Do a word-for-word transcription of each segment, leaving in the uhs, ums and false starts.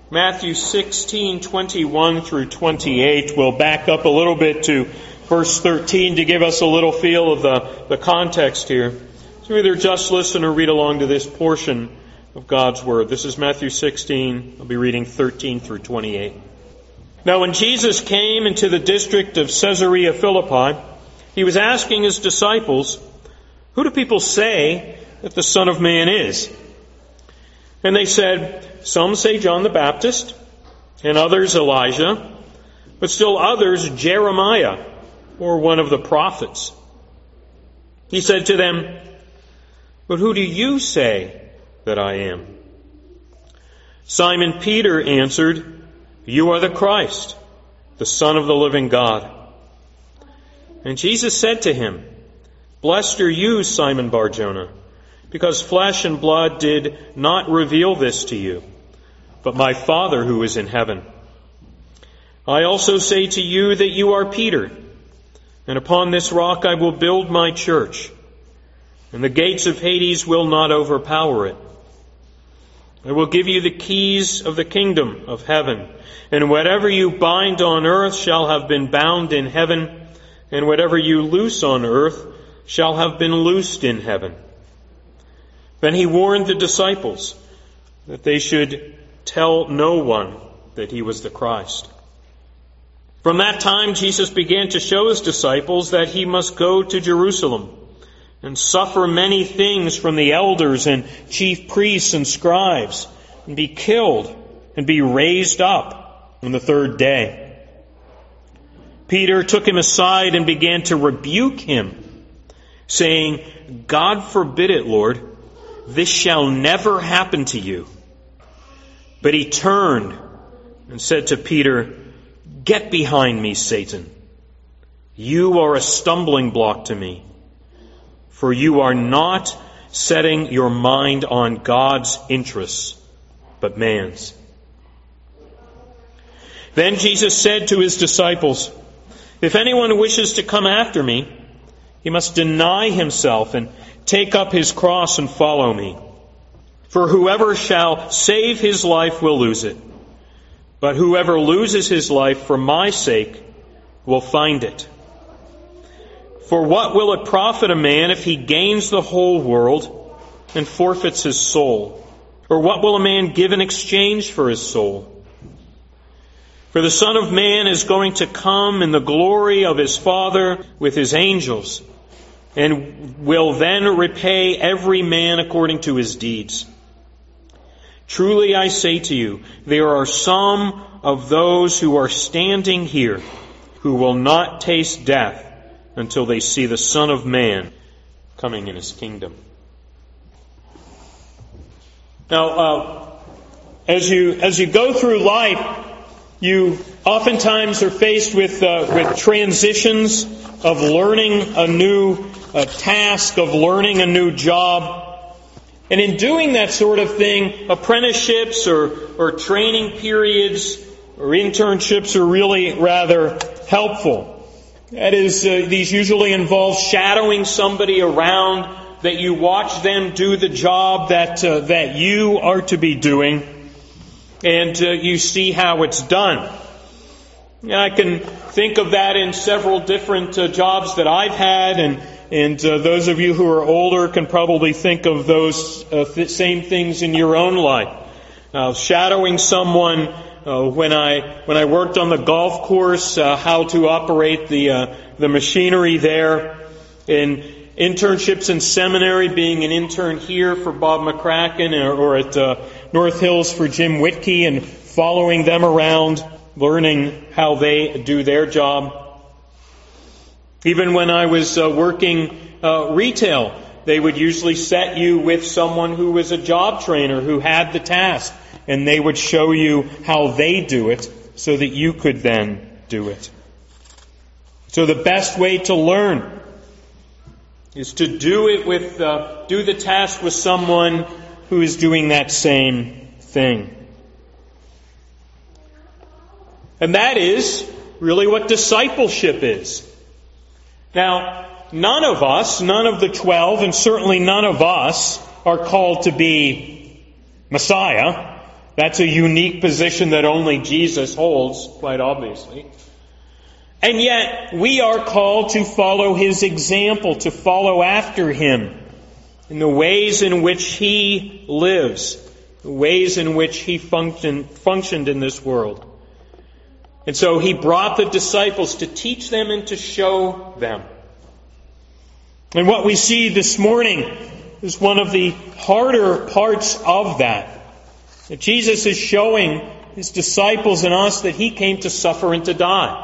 Matthew sixteen, twenty-one through twenty-eight. We'll back up a little bit to verse thirteen to give us a little feel of the, the context here. So either just listen or read along to this portion of God's Word. This is Matthew sixteen. I'll be reading thirteen through twenty-eight. Now when Jesus came into the district of Caesarea Philippi, he was asking his disciples, "Who do people say that the Son of Man is?" And they said, "Some say John the Baptist, and others Elijah, but still others Jeremiah, or one of the prophets." He said to them, "But who do you say that I am?" Simon Peter answered, "You are the Christ, the Son of the living God." And Jesus said to him, "Blessed are you, Simon Bar-Jonah, because flesh and blood did not reveal this to you, but my Father who is in heaven. I also say to you that you are Peter, and upon this rock I will build my church, and the gates of Hades will not overpower it. I will give you the keys of the kingdom of heaven, and whatever you bind on earth shall have been bound in heaven, and whatever you loose on earth shall have been loosed in heaven." Then he warned the disciples that they should tell no one that he was the Christ. From that time, Jesus began to show his disciples that he must go to Jerusalem and suffer many things from the elders and chief priests and scribes, and be killed and be raised up on the third day. Peter took him aside and began to rebuke him, saying, "God forbid it, Lord. This shall never happen to you." But he turned and said to Peter, "Get behind me, Satan. You are a stumbling block to me, for you are not setting your mind on God's interests, but man's." Then Jesus said to his disciples, "If anyone wishes to come after me, he must deny himself and take up his cross and follow me. For whoever shall save his life will lose it, but whoever loses his life for my sake will find it. For what will it profit a man if he gains the whole world and forfeits his soul? Or what will a man give in exchange for his soul? For the Son of Man is going to come in the glory of his Father with his angels, and will then repay every man according to his deeds. Truly I say to you, there are some of those who are standing here who will not taste death until they see the Son of Man coming in his kingdom." Now, uh, as you as you go through life, you oftentimes are faced with uh, with transitions of learning a new uh, task, of learning a new job. And in doing that sort of thing, apprenticeships or, or training periods or internships are really rather helpful. That is, uh, these usually involve shadowing somebody around, that you watch them do the job that uh, that you are to be doing, and uh, you see how it's done. I can think of that in several different uh, jobs that I've had, and and uh, those of you who are older can probably think of those uh, th- same things in your own life. Uh, shadowing someone uh, when I when I worked on the golf course, uh, how to operate the uh, the machinery there. In internships in seminary, being an intern here for Bob McCracken, or, or at uh, North Hills for Jim Whitkey, and following them around, learning how they do their job. Even when I was uh, working uh, retail, they would usually set you with someone who was a job trainer who had the task, and they would show you how they do it so that you could then do it. So the best way to learn is to do it with, uh, do the task with someone who is doing that same thing. And that is really what discipleship is. Now, none of us, none of the twelve, and certainly none of us are called to be Messiah. That's a unique position that only Jesus holds, quite obviously. And yet, we are called to follow His example, to follow after Him in the ways in which He lives, the ways in which He function, functioned in this world. And so He brought the disciples to teach them and to show them. And what we see this morning is one of the harder parts of that. That Jesus is showing His disciples and us that He came to suffer and to die.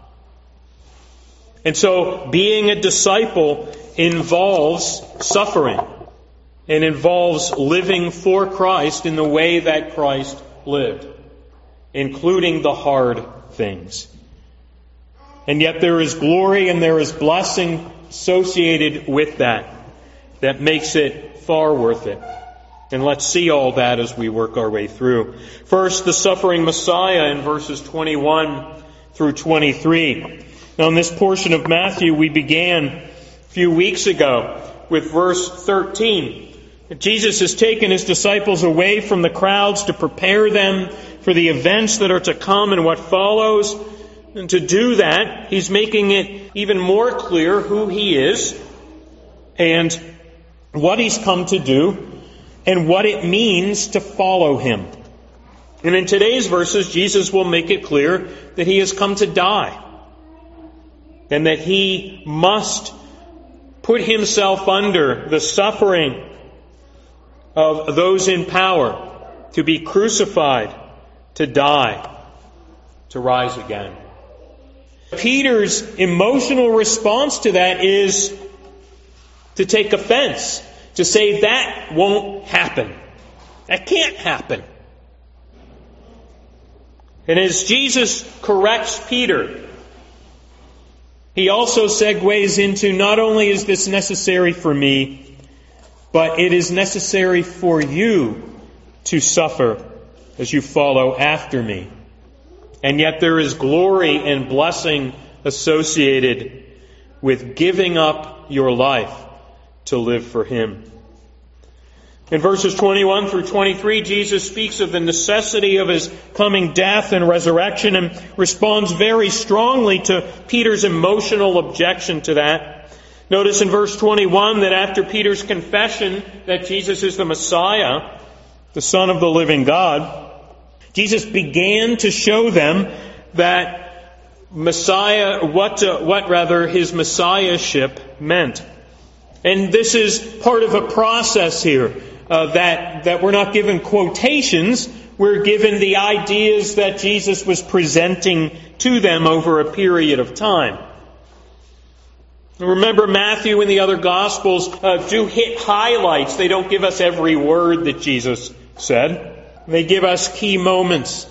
And so being a disciple involves suffering and involves living for Christ in the way that Christ lived, including the hard things. And yet there is glory and there is blessing associated with that that makes it far worth it. And let's see all that as we work our way through. First, the suffering Messiah in verses twenty-one through twenty-three. Now, in this portion of Matthew, we began a few weeks ago with verse thirteen. Jesus has taken His disciples away from the crowds to prepare them for the events that are to come and what follows. And to do that, He's making it even more clear who He is and what He's come to do and what it means to follow Him. And in today's verses, Jesus will make it clear that He has come to die and that He must put Himself under the suffering of those in power, to be crucified, to die, to rise again. Peter's emotional response to that is to take offense, to say that won't happen. That can't happen. And as Jesus corrects Peter, He also segues into not only is this necessary for me, but it is necessary for you to suffer as you follow after me. And yet there is glory and blessing associated with giving up your life to live for Him. In verses twenty-one through twenty-three, Jesus speaks of the necessity of His coming death and resurrection and responds very strongly to Peter's emotional objection to that. Notice in verse twenty-one that after Peter's confession that Jesus is the Messiah, the Son of the living God, Jesus began to show them that Messiah, what, uh, what rather His Messiahship meant. And this is part of a process here. Uh, that, that we're not given quotations, we're given the ideas that Jesus was presenting to them over a period of time. Remember, Matthew and the other Gospels uh, do hit highlights. They don't give us every word that Jesus said. They give us key moments.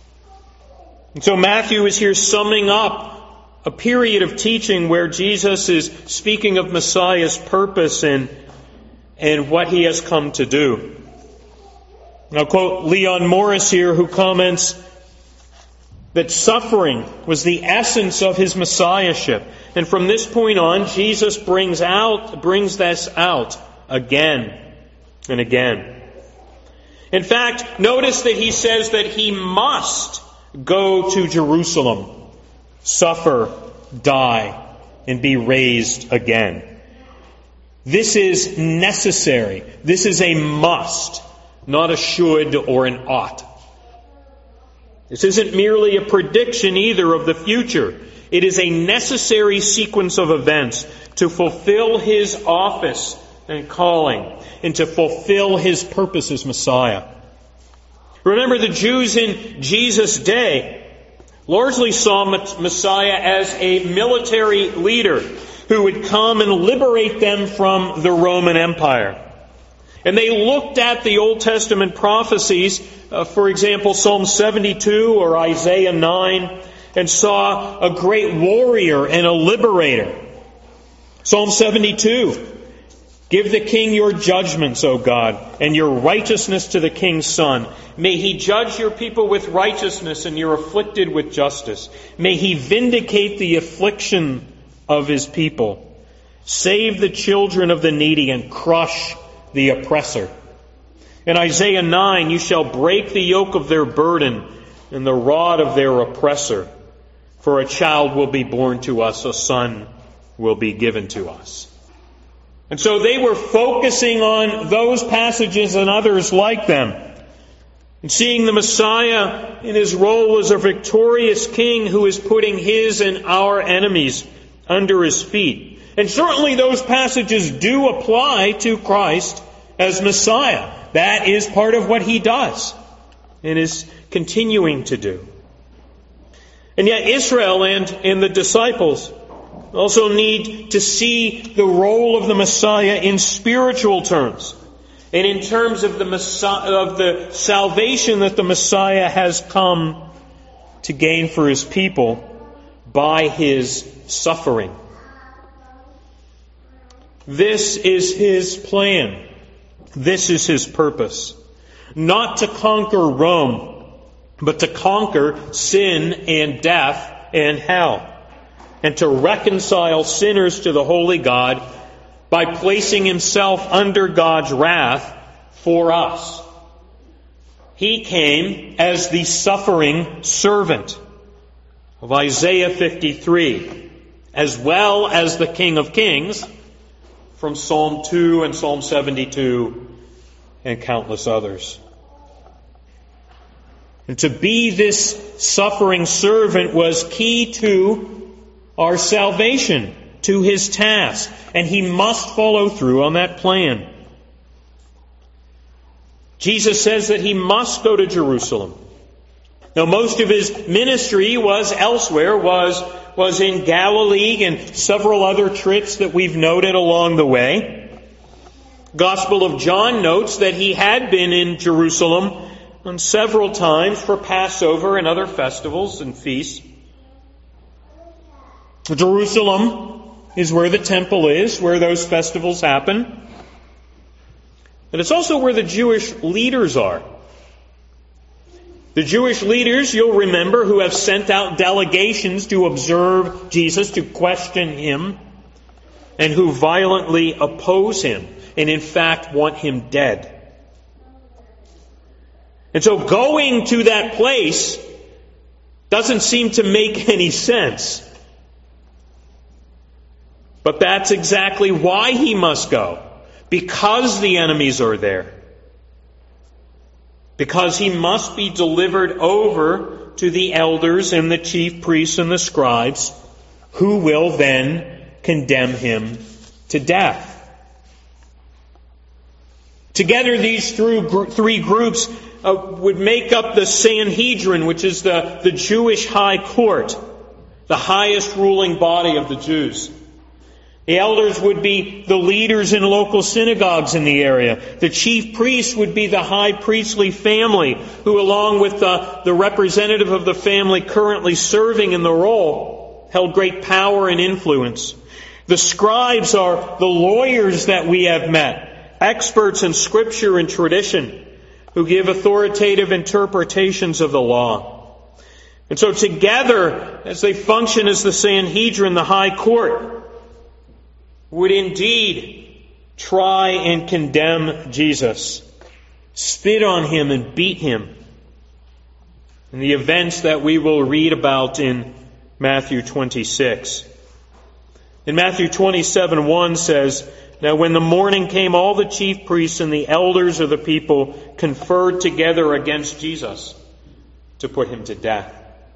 And so Matthew is here summing up a period of teaching where Jesus is speaking of Messiah's purpose and and what He has come to do. I'll quote Leon Morris here, who comments that suffering was the essence of His Messiahship. And from this point on, Jesus brings out, brings this out again and again. In fact, notice that He says that He must go to Jerusalem, suffer, die, and be raised again. This is necessary. This is a must, not a should or an ought. This isn't merely a prediction either of the future. It is a necessary sequence of events to fulfill His office and calling and to fulfill His purpose as Messiah. Remember, the Jews in Jesus' day largely saw Messiah as a military leader who would come and liberate them from the Roman Empire. And they looked at the Old Testament prophecies, uh, for example, Psalm seventy-two or Isaiah nine, and saw a great warrior and a liberator. Psalm seventy-two, give the king your judgments, O God, and your righteousness to the king's son. May he judge your people with righteousness and your afflicted with justice. May he vindicate the affliction of His people. Save the children of the needy and crush the oppressor. In Isaiah nine, you shall break the yoke of their burden and the rod of their oppressor. For a child will be born to us, a son will be given to us. And so they were focusing on those passages and others like them, and seeing the Messiah in his role as a victorious king who is putting his and our enemies under his feet. And certainly those passages do apply to Christ as Messiah. That is part of what he does and is continuing to do. And yet Israel and, and the disciples also need to see the role of the Messiah in spiritual terms, and in terms of the Messiah, of the salvation that the Messiah has come to gain for his people by his suffering. This is his plan. This is his purpose. Not to conquer Rome, but to conquer sin and death and hell, and to reconcile sinners to the holy God by placing himself under God's wrath for us. He came as the suffering servant of Isaiah fifty-three, as well as the King of Kings from Psalm two and Psalm seventy-two and countless others. And to be this suffering servant was key to our salvation, to his task, and he must follow through on that plan. Jesus says that he must go to Jerusalem. Now, most of his ministry was elsewhere, was, was in Galilee and several other trips that we've noted along the way. Gospel of John notes that he had been in Jerusalem on several times for Passover and other festivals and feasts. Jerusalem is where the temple is, where those festivals happen. But it's also where the Jewish leaders are. The Jewish leaders, you'll remember, who have sent out delegations to observe Jesus, to question him, and who violently oppose him, and in fact want him dead. And so going to that place doesn't seem to make any sense. But that's exactly why he must go. Because the enemies are there. Because he must be delivered over to the elders and the chief priests and the scribes, who will then condemn him to death. Together, these three groups uh, would make up the Sanhedrin, which is the, the Jewish high court, the highest ruling body of the Jews. The elders would be the leaders in local synagogues in the area. The chief priests would be the high priestly family, who, along with the, the representative of the family currently serving in the role, held great power and influence. The scribes are the lawyers that we have met, experts in Scripture and tradition, who give authoritative interpretations of the law. And so together, as they function as the Sanhedrin, the high court, would indeed try and condemn Jesus, spit on him and beat him. In the events that we will read about in Matthew twenty-six. In Matthew twenty-seven, one says, "Now when the morning came, all the chief priests and the elders of the people conferred together against Jesus to put him to death."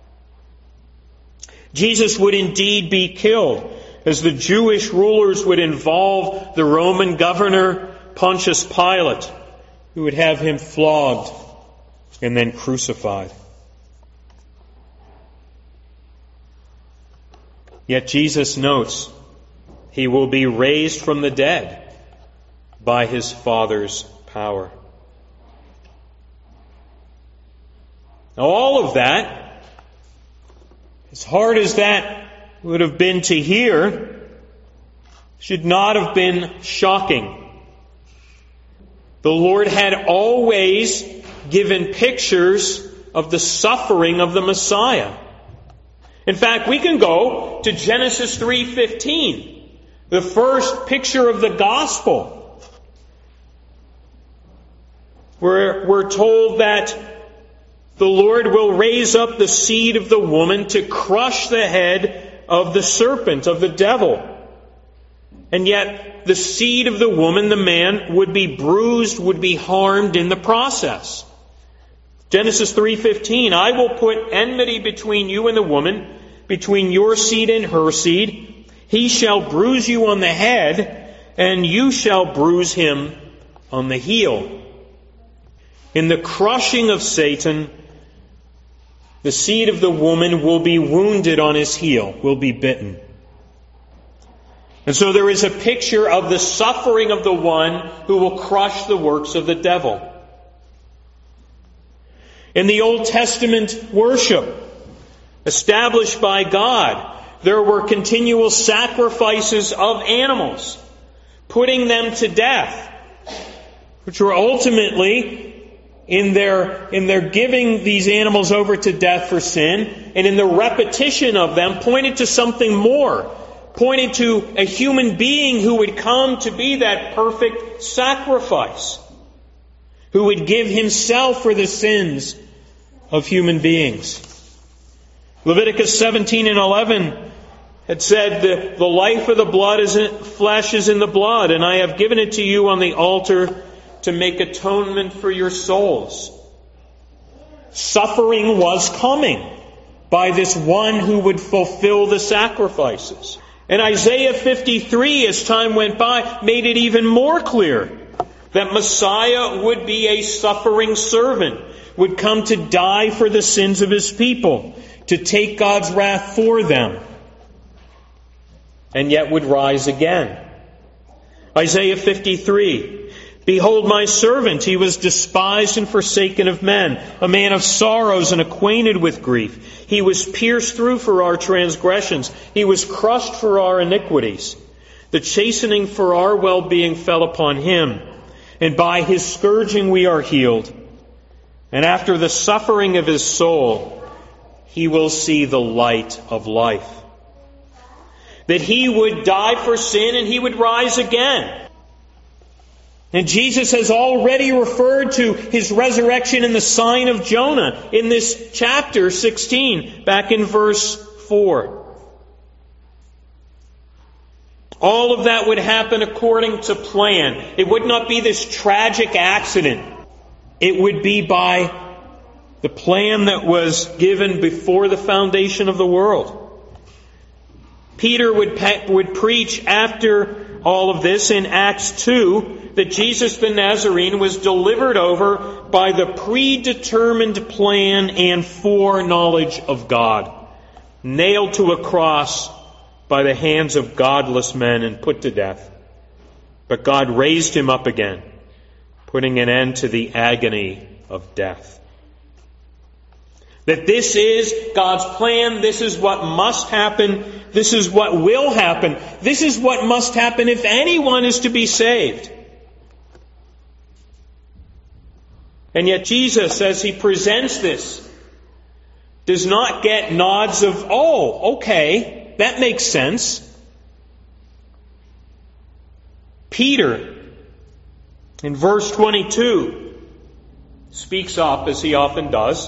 Jesus would indeed be killed, as the Jewish rulers would involve the Roman governor Pontius Pilate, who would have him flogged and then crucified. Yet Jesus notes he will be raised from the dead by his Father's power. Now, all of that, as hard as that would have been to hear, should not have been shocking. The Lord had always given pictures of the suffering of the Messiah. In fact, we can go to Genesis three fifteen, the first picture of the gospel. We're, we're told that the Lord will raise up the seed of the woman to crush the head of the serpent, of the devil. And yet, the seed of the woman, the man, would be bruised, would be harmed in the process. Genesis three fifteen, I will put enmity between you and the woman, between your seed and her seed. He shall bruise you on the head, and you shall bruise him on the heel. In the crushing of Satan, the seed of the woman will be wounded on his heel, will be bitten. And so there is a picture of the suffering of the one who will crush the works of the devil. In the Old Testament worship, established by God, there were continual sacrifices of animals, putting them to death, which were ultimately, in their, in their giving these animals over to death for sin, and in the repetition of them, pointed to something more, pointed to a human being who would come to be that perfect sacrifice, who would give himself for the sins of human beings. Leviticus seventeen and eleven had said, the, the life of the blood is in, flesh is in the blood, and I have given it to you on the altar to make atonement for your souls. Suffering was coming by this one who would fulfill the sacrifices. And Isaiah fifty-three, as time went by, made it even more clear that Messiah would be a suffering servant, would come to die for the sins of his people, to take God's wrath for them, and yet would rise again. Isaiah fifty-three, behold my servant, he was despised and forsaken of men, a man of sorrows and acquainted with grief. He was pierced through for our transgressions. He was crushed for our iniquities. The chastening for our well-being fell upon him, and by his scourging we are healed. And after the suffering of his soul, he will see the light of life. That he would die for sin and he would rise again. And Jesus has already referred to his resurrection in the sign of Jonah in this chapter sixteen, back in verse four. All of that would happen according to plan. It would not be this tragic accident. It would be by the plan that was given before the foundation of the world. Peter would, would preach after all of this in Acts two that Jesus the Nazarene was delivered over by the predetermined plan and foreknowledge of God, nailed to a cross by the hands of godless men and put to death. But God raised him up again, putting an end to the agony of death. That this is God's plan, this is what must happen, this is what will happen, this is what must happen if anyone is to be saved. And yet Jesus, as he presents this, does not get nods of, oh, okay, that makes sense. Peter, in verse twenty-two, speaks up as he often does.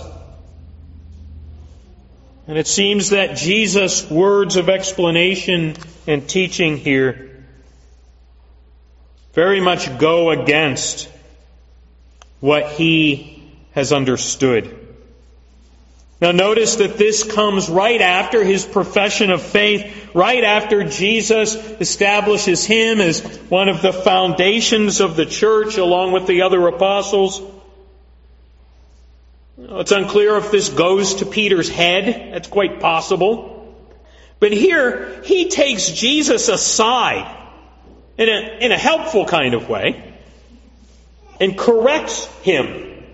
And it seems that Jesus' words of explanation and teaching here very much go against what he has understood. Now notice that this comes right after his profession of faith, right after Jesus establishes him as one of the foundations of the church along with the other apostles. It's unclear if this goes to Peter's head. That's quite possible. But here, he takes Jesus aside in a, in a helpful kind of way and corrects him.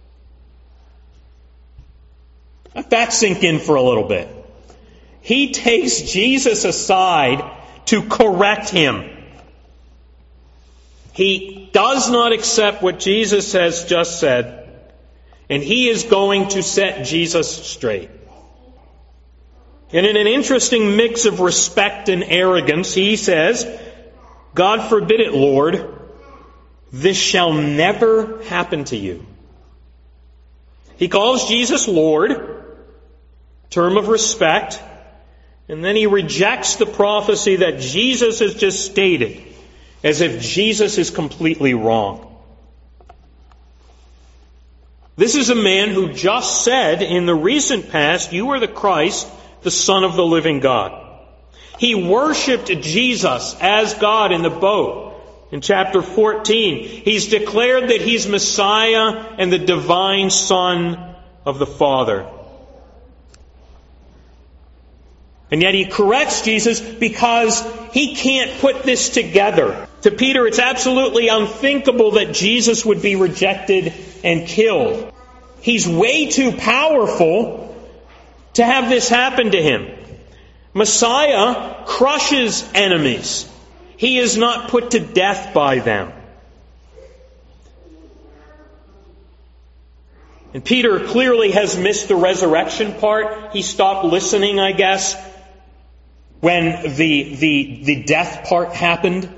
Let that sink in for a little bit. He takes Jesus aside to correct him. He does not accept what Jesus has just said, and he is going to set Jesus straight. And in an interesting mix of respect and arrogance, he says, God forbid it, Lord. this shall never happen to you. He calls Jesus Lord, term of respect, and then he rejects the prophecy that Jesus has just stated, as if Jesus is completely wrong. This is a man who just said in the recent past, "You are the Christ, the Son of the living God." He worshipped Jesus as God in the boat. In chapter fourteen, he's declared that he's Messiah and the divine Son of the Father. And yet he corrects Jesus because he can't put this together. To Peter, it's absolutely unthinkable that Jesus would be rejected and killed. He's way too powerful to have this happen to him. Messiah crushes enemies. He is not put to death by them. And Peter clearly has missed the resurrection part. He stopped listening, I guess, when the, the, the death part happened.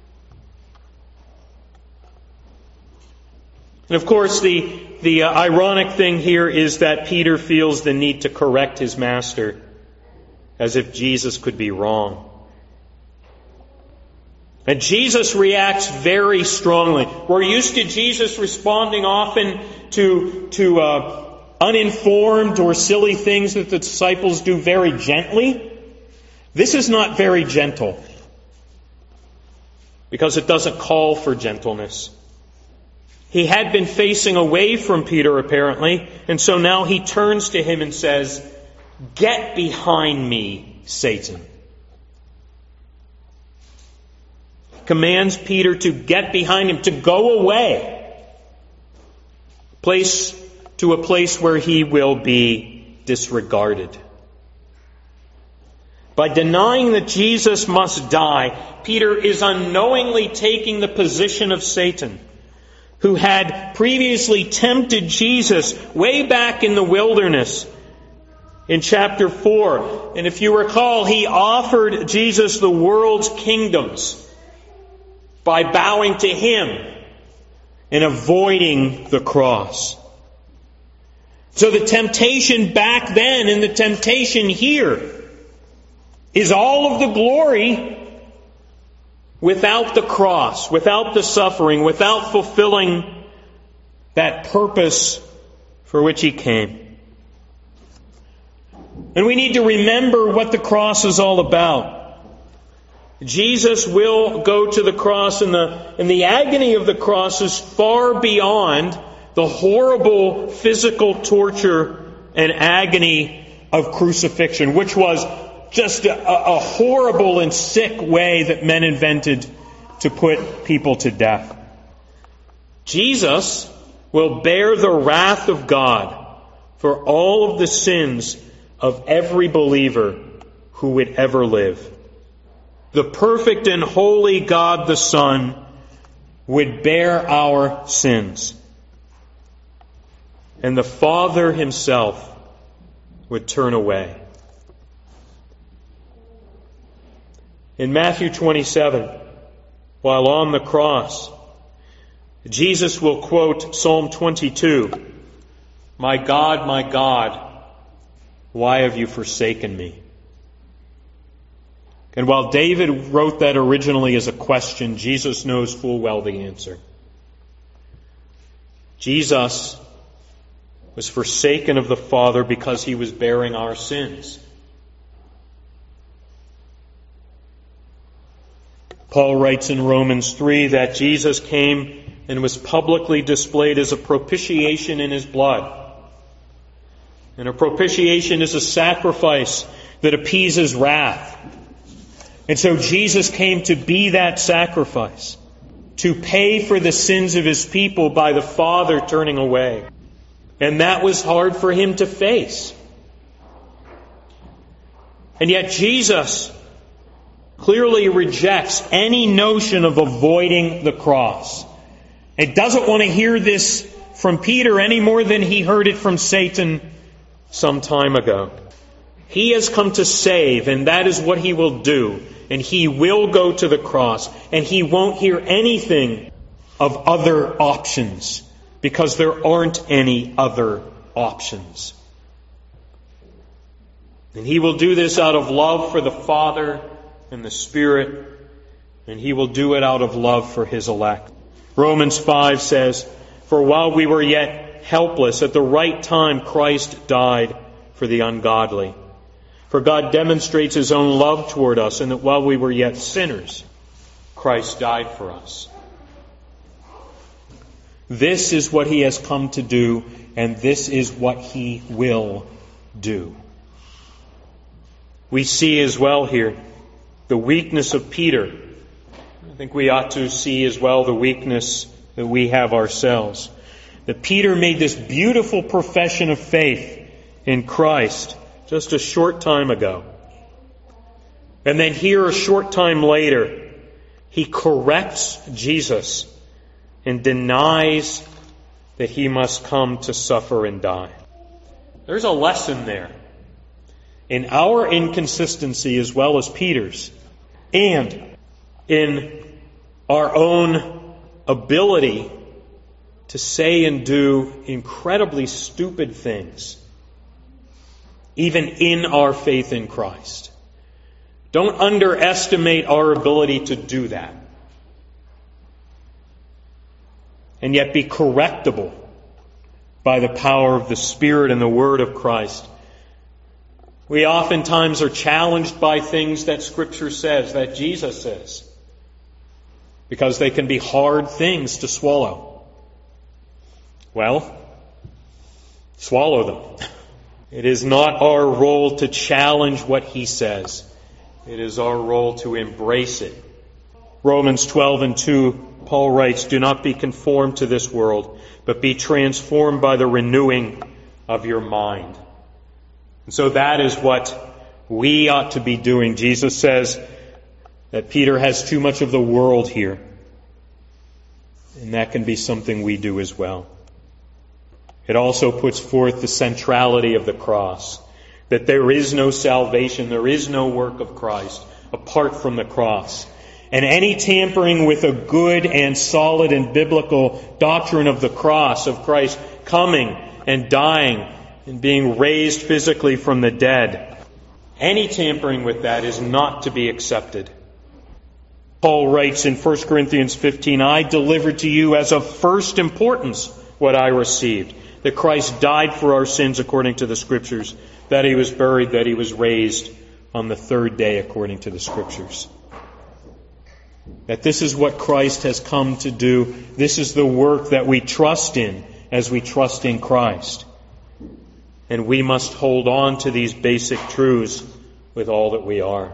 And of course, the, the uh, ironic thing here is that Peter feels the need to correct his master, as if Jesus could be wrong. And Jesus reacts very strongly. We're used to Jesus responding often to, to uh, uninformed or silly things that the disciples do very gently. This is not very gentle, because it doesn't call for gentleness. He had been facing away from Peter, apparently, and so now he turns to him and says, "Get behind me, Satan." Commands Peter to get behind him, to go away, place to a place where he will be disregarded. By denying that Jesus must die, Peter is unknowingly taking the position of Satan, who had previously tempted Jesus way back in the wilderness in chapter four. And if you recall, he offered Jesus the world's kingdoms by bowing to him and avoiding the cross. So the temptation back then and the temptation here is all of the glory without the cross, without the suffering, without fulfilling that purpose for which he came. And we need to remember what the cross is all about. Jesus will go to the cross, and the, and the agony of the cross is far beyond the horrible physical torture and agony of crucifixion, which was just a, a horrible and sick way that men invented to put people to death. Jesus will bear the wrath of God for all of the sins of every believer who would ever live. The perfect and holy God the Son would bear our sins. And the Father himself would turn away. In Matthew twenty-seven, while on the cross, Jesus will quote Psalm twenty-two, "My God, my God, why have you forsaken me?" And while David wrote that originally as a question, Jesus knows full well the answer. Jesus was forsaken of the Father because he was bearing our sins. Paul writes in Romans three that Jesus came and was publicly displayed as a propitiation in his blood. And a propitiation is a sacrifice that appeases wrath. And so Jesus came to be that sacrifice, to pay for the sins of his people by the Father turning away. And that was hard for him to face. And yet Jesus clearly rejects any notion of avoiding the cross. It doesn't want to hear this from Peter any more than he heard it from Satan some time ago. He has come to save, and that is what he will do. And he will go to the cross, and he won't hear anything of other options, because there aren't any other options. And He will do this out of love for the Father and the Spirit, and He will do it out of love for His elect. Romans five says, "For while we were yet helpless, at the right time Christ died for the ungodly. For God demonstrates His own love toward us, in that while we were yet sinners, Christ died for us." This is what He has come to do, and this is what He will do. We see as well here the weakness of Peter. I think we ought to see as well the weakness that we have ourselves. That Peter made this beautiful profession of faith in Christ just a short time ago. And then here, a short time later, he corrects Jesus and denies that He must come to suffer and die. There's a lesson there in our inconsistency as well as Peter's, and in our own ability to say and do incredibly stupid things, even in our faith in Christ. Don't underestimate our ability to do that. And yet be correctable by the power of the Spirit and the Word of Christ. We oftentimes are challenged by things that Scripture says, that Jesus says, because they can be hard things to swallow. Well, swallow them. It is not our role to challenge what He says. It is our role to embrace it. Romans twelve and two, Paul writes, "Do not be conformed to this world, but be transformed by the renewing of your mind." And so that is what we ought to be doing. Jesus says that Peter has too much of the world here. And that can be something we do as well. It also puts forth the centrality of the cross. That there is no salvation, there is no work of Christ apart from the cross. And any tampering with a good and solid and biblical doctrine of the cross, of Christ coming and dying and being raised physically from the dead, any tampering with that is not to be accepted. Paul writes in First Corinthians fifteen, "I delivered to you as of first importance what I received, that Christ died for our sins according to the Scriptures, that He was buried, that He was raised on the third day according to the Scriptures." That this is what Christ has come to do. This is the work that we trust in as we trust in Christ. And we must hold on to these basic truths with all that we are.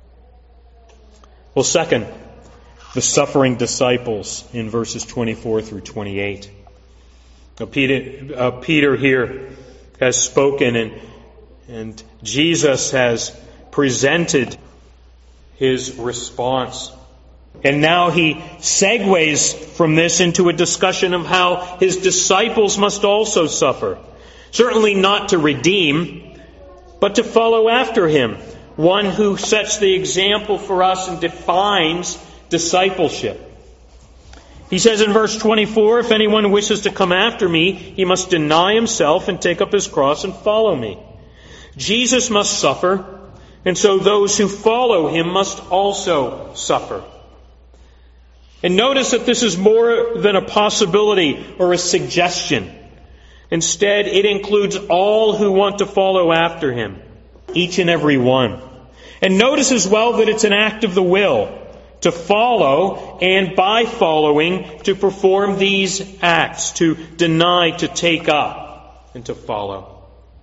Well, second, the suffering disciples in verses twenty-four through twenty-eight. Now, Peter, uh, Peter here has spoken, and, and Jesus has presented His response. And now He segues from this into a discussion of how His disciples must also suffer. Certainly not to redeem, but to follow after Him. One who sets the example for us and defines discipleship. He says in verse twenty-four, "If anyone wishes to come after me, he must deny himself and take up his cross and follow me." Jesus must suffer, and so those who follow Him must also suffer. And notice that this is more than a possibility or a suggestion. Instead, it includes all who want to follow after Him, each and every one. And notice as well that it's an act of the will to follow, and by following, to perform these acts, to deny, to take up, and to follow.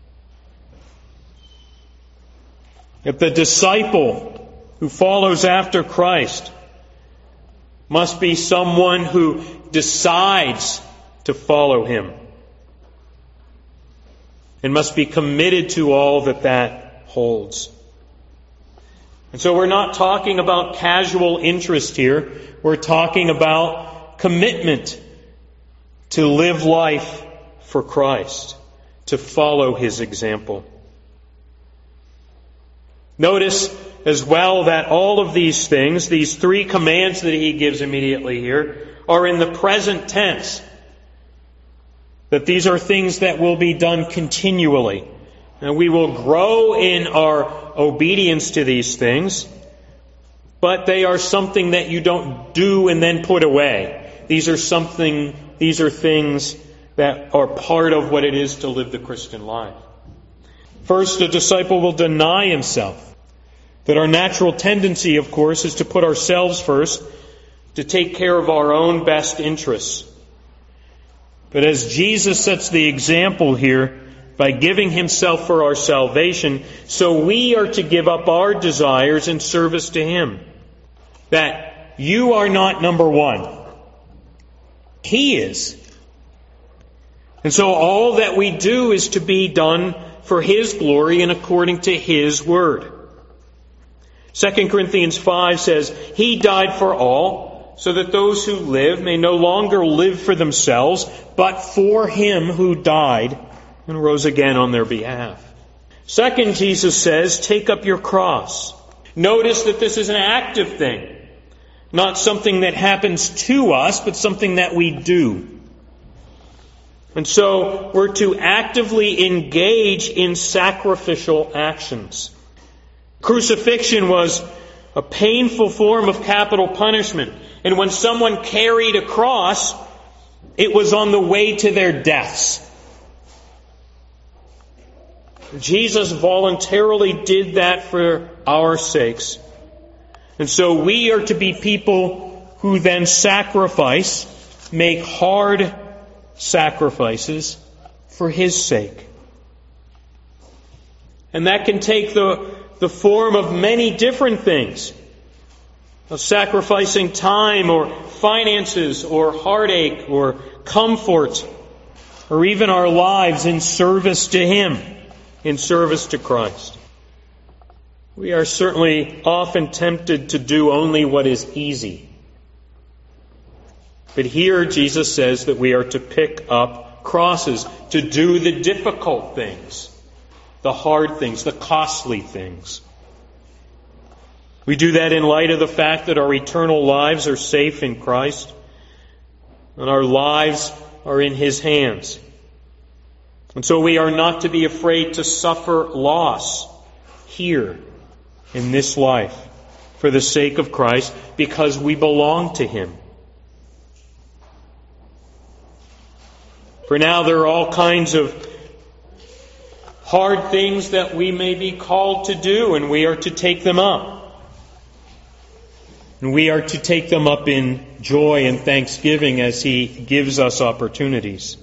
If the disciple who follows after Christ must be someone who decides to follow Him, and must be committed to all that that holds. And so we're not talking about casual interest here. We're talking about commitment to live life for Christ, to follow His example. Notice as well that all of these things, these three commands that He gives immediately here, are in the present tense. That these are things that will be done continually. And we will grow in our obedience to these things, but they are something that you don't do and then put away. These are something, these are things that are part of what it is to live the Christian life. First, a disciple will deny himself. That our natural tendency, of course, is to put ourselves first, to take care of our own best interests. But as Jesus sets the example here, by giving himself for our salvation, so we are to give up our desires in service to him. That you are not number one. He is. And so all that we do is to be done for his glory and according to his word. Second Corinthians five says, He died for all, so that those who live may no longer live for themselves, but for him who died and rose again on their behalf. Second, Jesus says, take up your cross. Notice that this is an active thing. Not something that happens to us, but something that we do. And so we're to actively engage in sacrificial actions. Crucifixion was a painful form of capital punishment. And when someone carried a cross, it was on the way to their deaths. Jesus voluntarily did that for our sakes. And so we are to be people who then sacrifice, make hard sacrifices for his sake. And that can take the, the form of many different things. Of sacrificing time or finances or heartache or comfort or even our lives in service to him, in service to Christ. We are certainly often tempted to do only what is easy. But here Jesus says that we are to pick up crosses, to do the difficult things, the hard things, the costly things. We do that in light of the fact that our eternal lives are safe in Christ, and our lives are in his hands. And so we are not to be afraid to suffer loss here in this life for the sake of Christ, because we belong to him. For now, there are all kinds of hard things that we may be called to do, and we are to take them up. And we are to take them up in joy and thanksgiving as he gives us opportunities.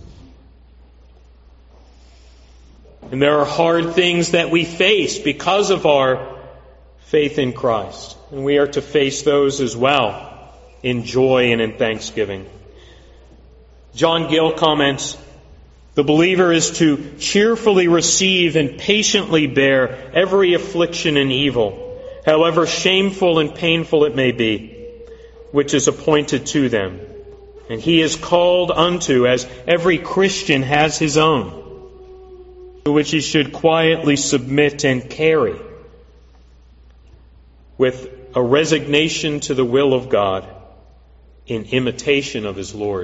And there are hard things that we face because of our faith in Christ. And we are to face those as well in joy and in thanksgiving. John Gill comments, the believer is to cheerfully receive and patiently bear every affliction and evil, however shameful and painful it may be, which is appointed to them. And he is called unto, as every Christian has his own, to which he should quietly submit and carry, with a resignation to the will of God, in imitation of his Lord.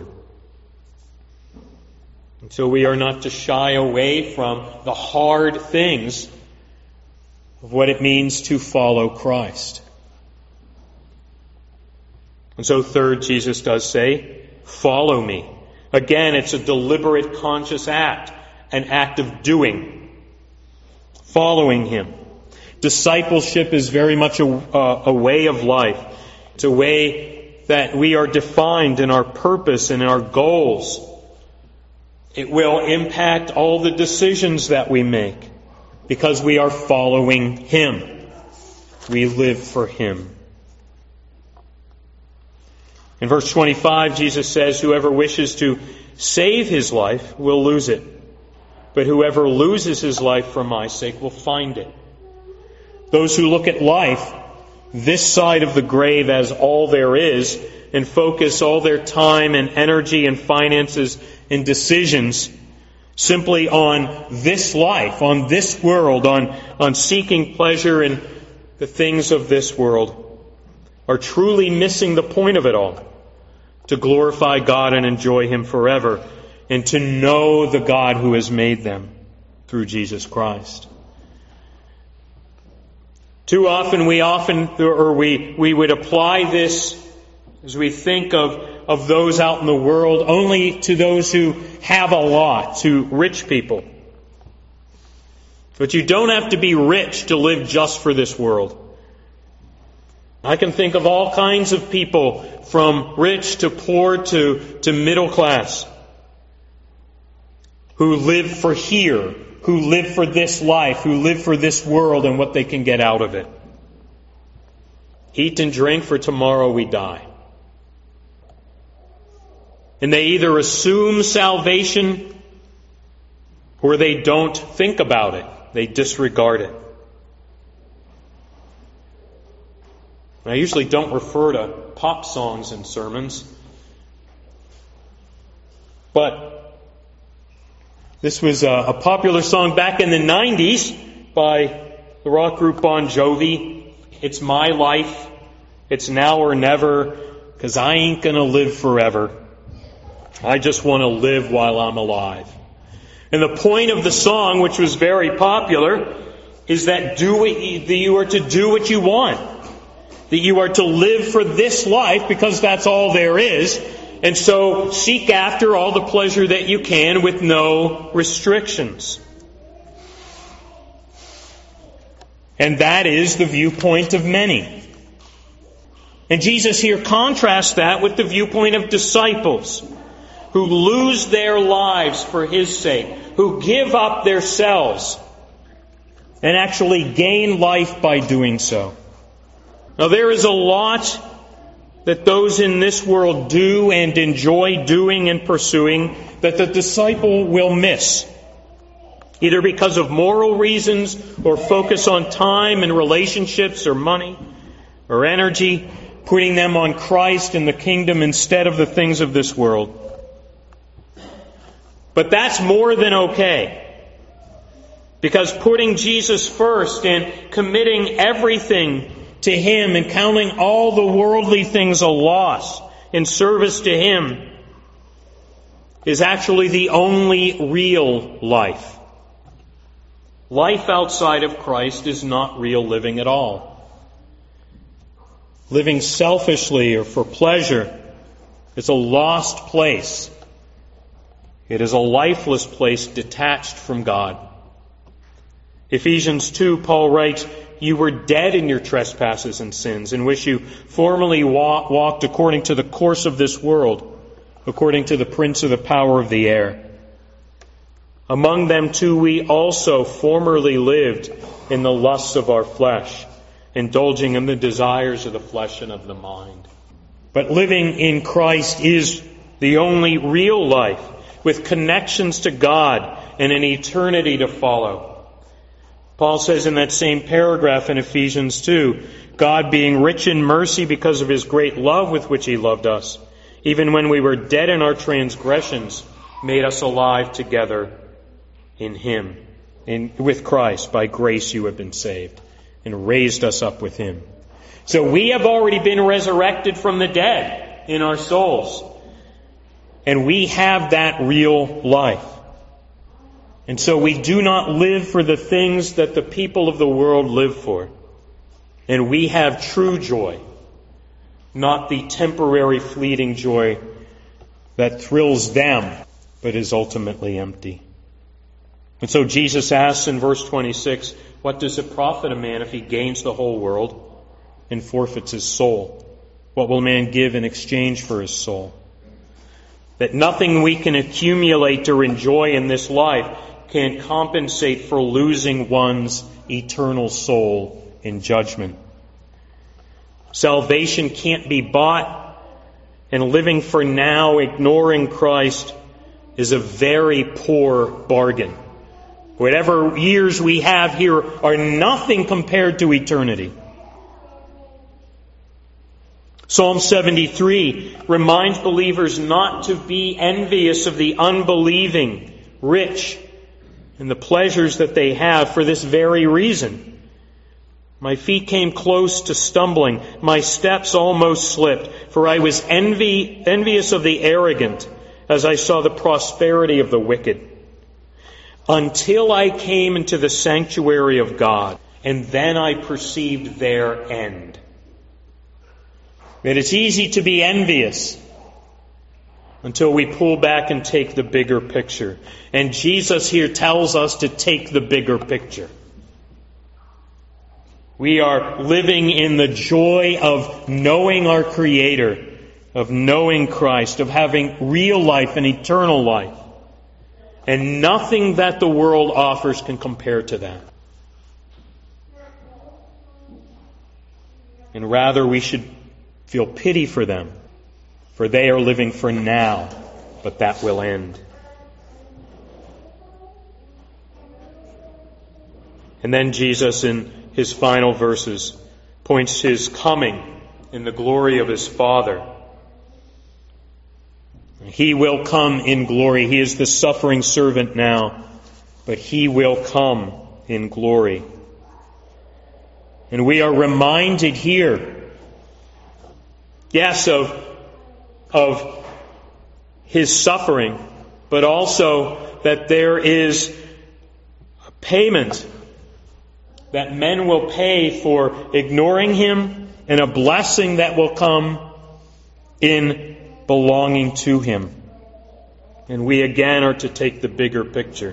And so we are not to shy away from the hard things of what it means to follow Christ. And so third, Jesus does say, follow me. Again, it's a deliberate, conscious act, an act of doing, following him. Discipleship is very much a, a, a way of life. It's a way that we are defined in our purpose and in our goals. It will impact all the decisions that we make because we are following him. We live for him. In verse twenty-five, Jesus says, whoever wishes to save his life will lose it. But whoever loses his life for my sake will find it. Those who look at life, this side of the grave, as all there is, and focus all their time and energy and finances and decisions simply on this life, on this world, on, on seeking pleasure in the things of this world, are truly missing the point of it all. to glorify God and enjoy Him forever, and to know the God who has made them through Jesus Christ. Too often we often, or we, we would apply this as we think of, of those out in the world only to those who have a lot, to rich people. But you don't have to be rich to live just for this world. I can think of all kinds of people, from rich to poor to, to middle class, who live for here, who live for this life, who live for this world and what they can get out of it. Eat and drink, for tomorrow we die. And they either assume salvation or they don't think about it. They disregard it. I usually don't refer to pop songs in sermons, but this was a, a popular song back in the nineties by the rock group Bon Jovi. It's my life. It's now or never, 'cause I ain't gonna live forever. I just want to live while I'm alive. And the point of the song, which was very popular, is that do what you, that you are to do what you want. That you are to live for this life because that's all there is. And so seek after all the pleasure that you can with no restrictions. And that is the viewpoint of many. And Jesus here contrasts that with the viewpoint of disciples who lose their lives for His sake, who give up their selves and actually gain life by doing so. Now, there is a lot that those in this world do and enjoy doing and pursuing that the disciple will miss, either because of moral reasons or focus on time and relationships or money or energy, putting them on Christ and the kingdom instead of the things of this world. But that's more than okay. Because putting Jesus first and committing everything to Him and counting all the worldly things a loss in service to Him is actually the only real life. Life outside of Christ is not real living at all. Living selfishly or for pleasure is a lost place. It is a lifeless place detached from God. Ephesians two, Paul writes, "You were dead in your trespasses and sins, in which you formerly walk, walked according to the course of this world, according to the prince of the power of the air. Among them too we also formerly lived in the lusts of our flesh, indulging in the desires of the flesh and of the mind." But living in Christ is the only real life, with connections to God and an eternity to follow. Paul says in that same paragraph in Ephesians two, "God being rich in mercy because of His great love with which He loved us, even when we were dead in our transgressions, made us alive together in Him." In, with Christ, by grace you have been saved, and raised us up with Him. So we have already been resurrected from the dead in our souls. And we have that real life. And so we do not live for the things that the people of the world live for. And we have true joy, not the temporary fleeting joy that thrills them, but is ultimately empty. And so Jesus asks in verse twenty-six, "What does it profit a man if he gains the whole world and forfeits his soul? What will a man give in exchange for his soul?" That nothing we can accumulate or enjoy in this life can compensate for losing one's eternal soul in judgment. Salvation can't be bought, and living for now, ignoring Christ, is a very poor bargain. Whatever years we have here are nothing compared to eternity. Psalm seventy-three reminds believers not to be envious of the unbelieving, rich, and the pleasures that they have for this very reason. My feet came close to stumbling. My steps almost slipped, for I was envy, envious of the arrogant as I saw the prosperity of the wicked. Until I came into the sanctuary of God, and then I perceived their end. That it's easy to be envious until we pull back and take the bigger picture. And Jesus here tells us to take the bigger picture. We are living in the joy of knowing our Creator, of knowing Christ, of having real life and eternal life. And nothing that the world offers can compare to that. And rather we should feel pity for them, for they are living for now, but that will end. And then Jesus, in his final verses, points to his coming in the glory of his Father. He will come in glory. He is the suffering servant now, but he will come in glory. And we are reminded here, yes, of, of his suffering, but also that there is a payment that men will pay for ignoring him, and a blessing that will come in belonging to him. And we again are to take the bigger picture.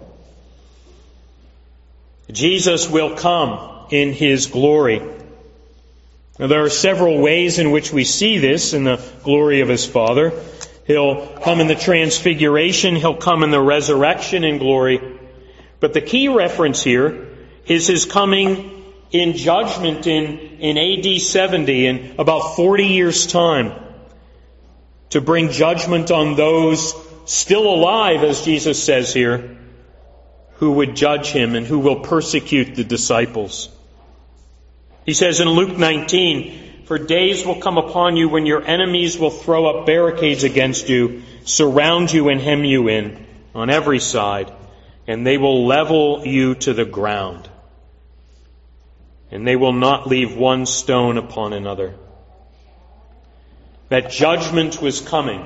Jesus will come in his glory. Now, there are several ways in which we see this in the glory of his Father. He'll come in the transfiguration. He'll come in the resurrection in glory. But the key reference here is his coming in judgment in, in A D seventy, in about forty years' time, to bring judgment on those still alive, as Jesus says here, who would judge him and who will persecute the disciples. He says in Luke nineteen, "For days will come upon you when your enemies will throw up barricades against you, surround you and hem you in on every side, and they will level you to the ground. And they will not leave one stone upon another." That judgment was coming.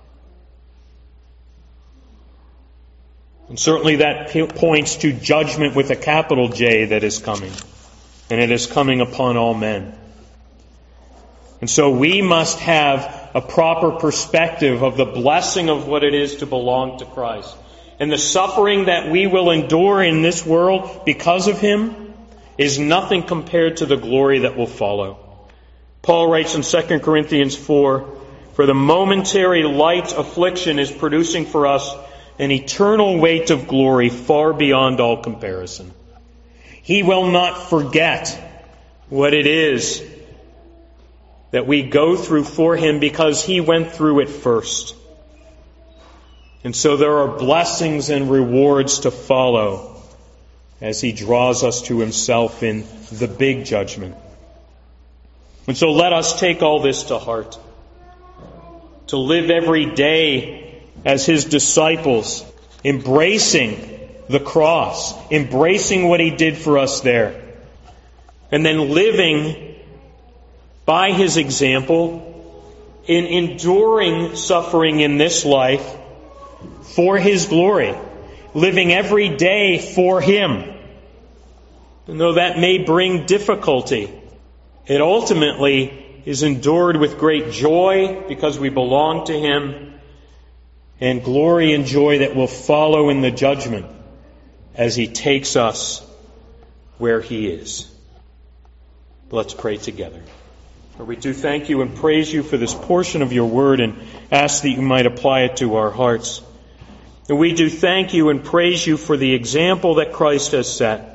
And certainly that points to judgment with a capital J that is coming. And it is coming upon all men. And so we must have a proper perspective of the blessing of what it is to belong to Christ. And the suffering that we will endure in this world because of him is nothing compared to the glory that will follow. Paul writes in Second Corinthians four, "For the momentary light affliction is producing for us an eternal weight of glory far beyond all comparison." He will not forget what it is that we go through for him because he went through it first. And so there are blessings and rewards to follow as he draws us to himself in the big judgment. And so let us take all this to heart. To live every day as his disciples, embracing the cross, embracing what he did for us there, and then living by his example in enduring suffering in this life for his glory, living every day for him. And though that may bring difficulty, it ultimately is endured with great joy because we belong to him, and glory and joy that will follow in the judgment as he takes us where he is. Let's pray together. Lord, we do thank you and praise you for this portion of your word and ask that you might apply it to our hearts. And we do thank you and praise you for the example that Christ has set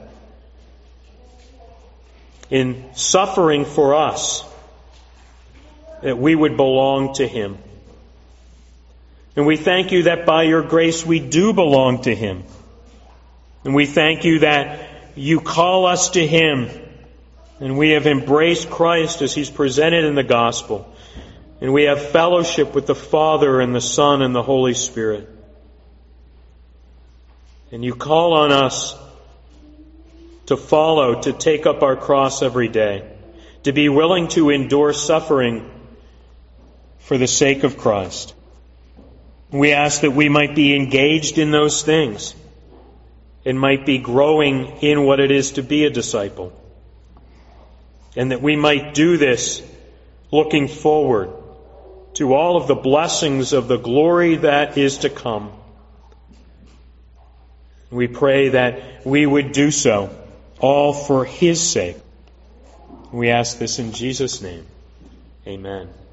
in suffering for us, that we would belong to him. And we thank you that by your grace we do belong to him. And we thank you that you call us to him, and we have embraced Christ as he's presented in the gospel. And we have fellowship with the Father and the Son and the Holy Spirit. And you call on us to follow, to take up our cross every day, to be willing to endure suffering for the sake of Christ. We ask that we might be engaged in those things and might be growing in what it is to be a disciple. And that we might do this looking forward to all of the blessings of the glory that is to come. We pray that we would do so, all for His sake. We ask this in Jesus' name. Amen.